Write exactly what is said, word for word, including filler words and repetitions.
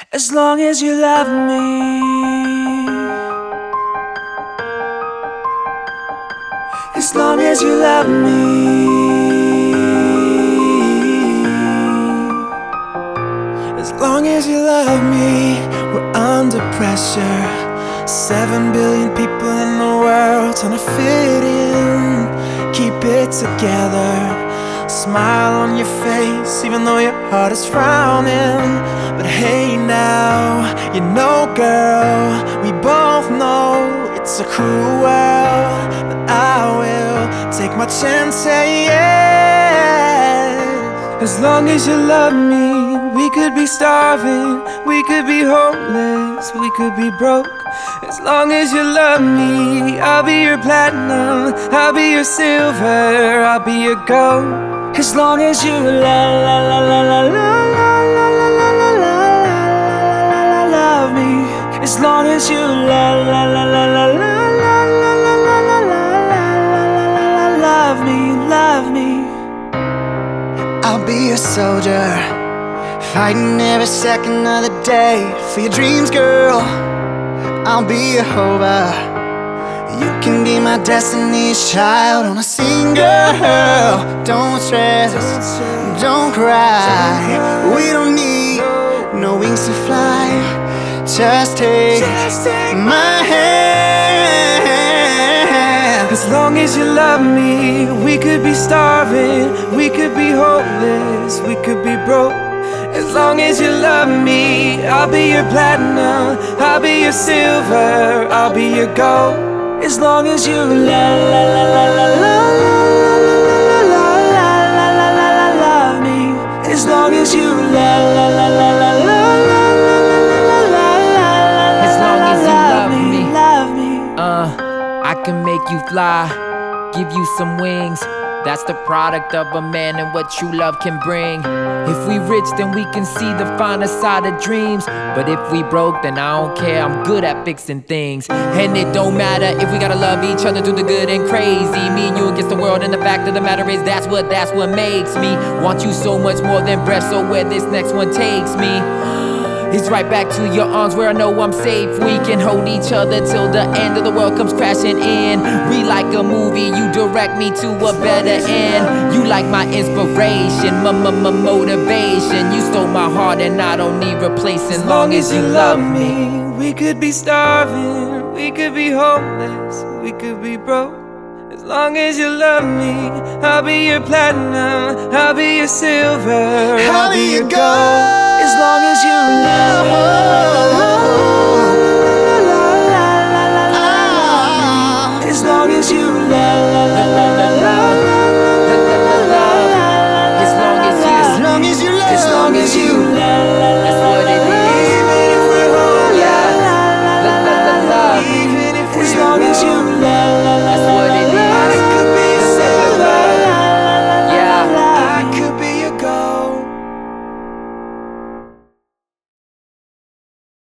As long as you love me, as long as you love me, as long as you love me. We're under pressure, seven billion people in the world trying to fit in. Keep it together, smile on your face even though your heart is frowning. But hey now, you know girl, we both know it's a cruel world, but I will take my chance, say yes. As long as you love me, we could be starving, we could be homeless, we could be broke. As long as you love me, I'll be your platinum, I'll be your silver, I'll be your gold. As long as you la la la la la la la la la la la la la love me. As long as you la la la la la la la la la la la la la love me, love me. I'll be a soldier, fighting every second of the day for your dreams, girl. I'll be a hover, you can be my destiny's child on a single. Don't stress, don't cry, we don't need no wings to fly. Just take my hand. As long as you love me, we could be starving, we could be hopeless, we could be broke. As long as you love me, I'll be your platinum, I'll be your silver, I'll be your gold. As long as you la la la la la la la la la la la love me. As long as you la la la la la la la la la la la. As long as you love me, love me. uh, I can make you fly, give you some wings. That's the product of a man and what true love can bring. If we rich, then we can see the finer side of dreams. But if we broke, then I don't care, I'm good at fixing things. And it don't matter if we gotta love each other through the good and crazy. Me and you against the world, and the fact of the matter is that's what, that's what makes me want you so much more than breath. So where this next one takes me, it's right back to your arms where I know I'm safe. We can hold each other till the end of the world comes crashing in. We like a movie, you direct me to a better end. You like my inspiration, my, my, my motivation. You stole my heart and I don't need replacing. As long as you love me, we could be starving, we could be homeless, we could be broke. As long as you love me, I'll be your platinum, I'll be your silver, I'll be your gold. As long as you